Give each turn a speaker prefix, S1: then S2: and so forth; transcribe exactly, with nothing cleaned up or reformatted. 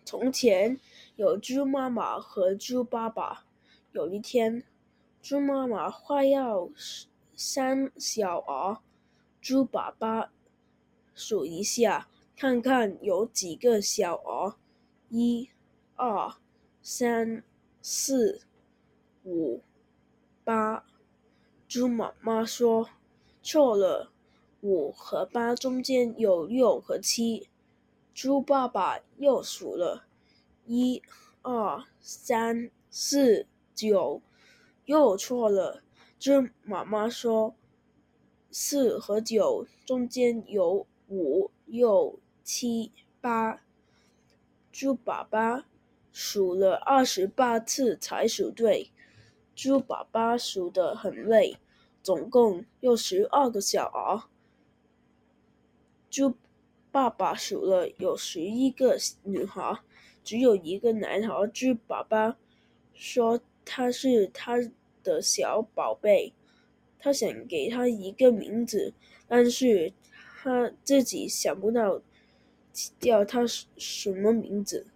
S1: 从前有猪妈妈和猪爸爸。有一天，猪妈妈快要生小儿，猪爸爸数一下，看看有几个小儿，一、二、三、四、五、八。猪妈妈说：“错了，五和八中间有六和七。”猪爸爸又数了，一、二、三、四、九，又错了。猪妈妈说：“四和九中间有五、六、七、八。”猪爸爸数了二十八次才数对。猪爸爸数得很累，总共有十二个小儿。猪爸爸数了有十一个女孩，只有一个男孩。猪爸爸说他是他的小宝贝，他想给他一个名字，但是他自己想不到叫他什么名字。